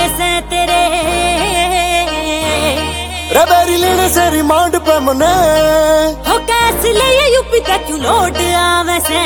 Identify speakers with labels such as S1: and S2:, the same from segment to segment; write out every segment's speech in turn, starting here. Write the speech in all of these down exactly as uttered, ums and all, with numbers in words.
S1: से तेरे
S2: रबेरी लेने से रिमांड पे मने
S1: हो कैसे ले यूपी का क्यों लोड आवे से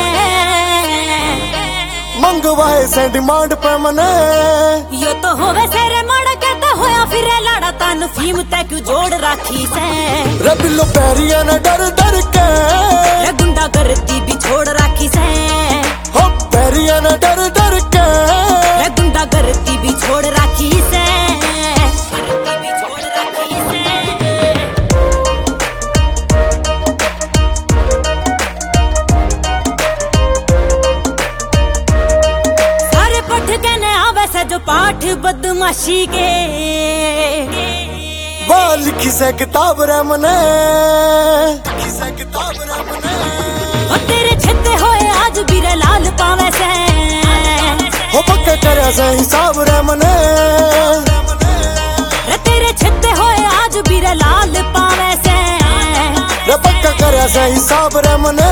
S2: मंगवाए से डिमांड पे मने
S1: यो तो होवे सेरे माड़ा कहता होया फिर लाड़ा तन फीम ते क्यों जोड़ राखी से
S2: रबिलो पैरिया ने डर डर के
S1: रे गुंडा करती भी छोड़ राखी से
S2: हो पैरिया ने डर डर के
S1: रे गुंडा करती भी छोड़ राखी से करती भी छोड़ राखी से सारे पठ कहने आवे से जो पाठ बदमाशी के
S2: वाह लिखी से किताब रे मने लिखी से किताब रे मने
S1: हो तेरे छते होए आज भी रे लाल पावे से
S2: हो पक्का करे से हिसाब रे मने
S1: रे तेरे छते होए आज भी रे लाल पावे से
S2: रे पक्का करे से हिसाब रे मने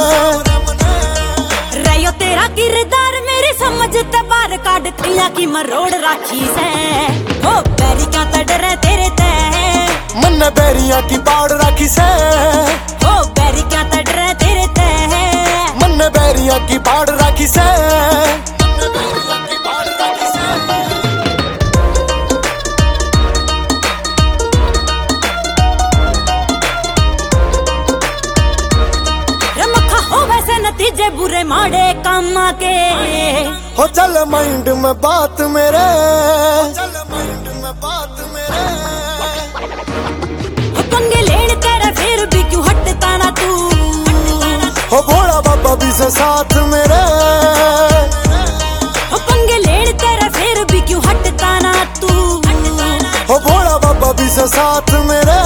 S1: रयो तेरा किरदार मेरी समझ ते बार काट खिया की मरोड़ राखी से हो पैरी का तड़रे तेरे ते
S2: मन बैरिया की बाड़ राखी से
S1: हो पैरी का तड़रे तेरे ते
S2: मन बैरिया की बाड़ राखी से
S1: रमखा हो वैसे नतीजे बुरे माड़े काम के
S2: हो चल माइंड में बात मेरे चल माइंड में बात मेरे
S1: हो पंगे लेन तेरे फिर भी क्यों हटता ना तू
S2: हो भोला बाबा भी से साथ मेरे
S1: हो पंगे लेन तेरे फिर भी क्यों हटता ना तू
S2: हो भोला बाबा भी से साथ मेरे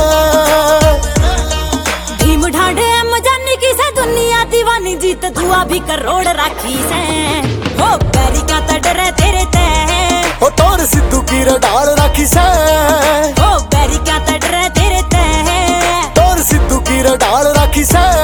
S1: भीम ढांडे मजानी की से दुनिया दीवानी जीत धुआ भी करोड़ राखी से हो पैरी का तड़रे तेरे ते
S2: हो तोर सिद्धू की रडाल राखी से
S1: हो पैरी का तड़रे तेरे ते
S2: तोर सिद्धू की रडाल राखी से